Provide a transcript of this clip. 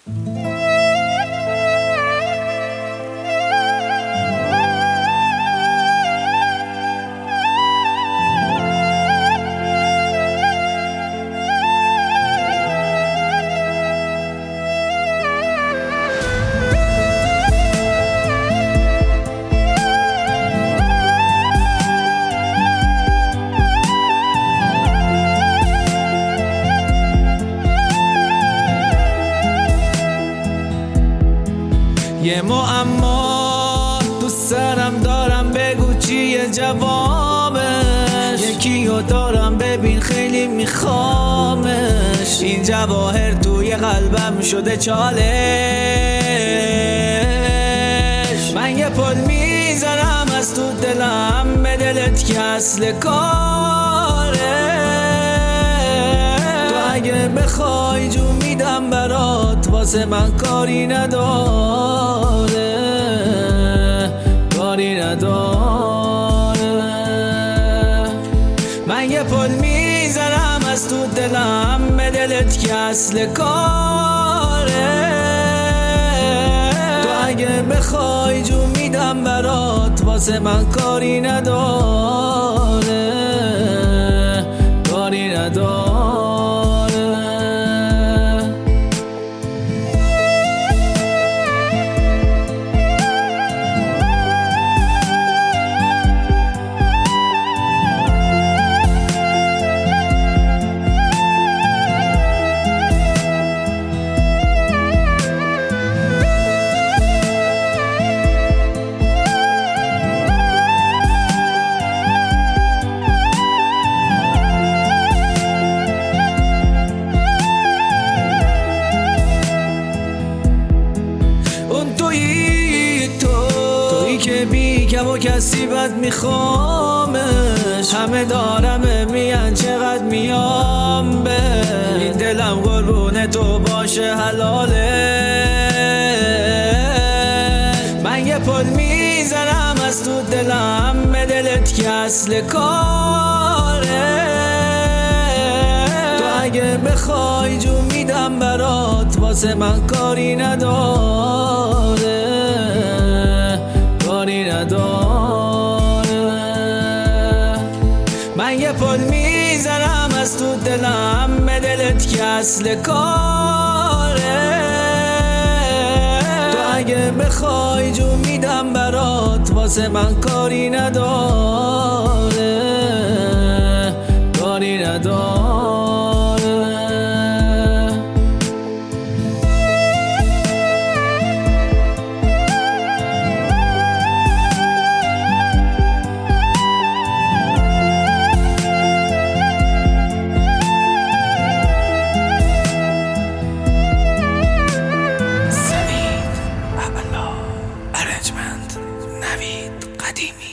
یه معما تو سرم دارم، بگو چیه جوابش؟ یکیو دارم ببین خیلی میخوامش، این جواهر توی قلبم شده چالش. من یه پل میزنم از تو دلم به دلت که اصل کاره، تو اگه بخوای جو میدم برات، واسه من کاری نداره، کاری نداره. من یه پل میزنم از تو دلم به دلت که اصل کاره، تو اگه بخوای جو میدم برات، واسه من کاری نداره، کاری نداره. تویی که بی کم و کسی بد میخوامش، همه دارم میان چقدر میام به این دلم قربون تو باشه حلاله. من یه پل میزنم از تو دلم به دلت که اصل کاره، تو اگه بخوای جو میدم برات، واسه من کاری نداره، کاری نداره. من یه پل میزنم از تو دلم به دلت که اصل کاره، تو اگه بخوای جو میدم برات، واسه من کاری نداره، کاری نداره. نوید قدیمی.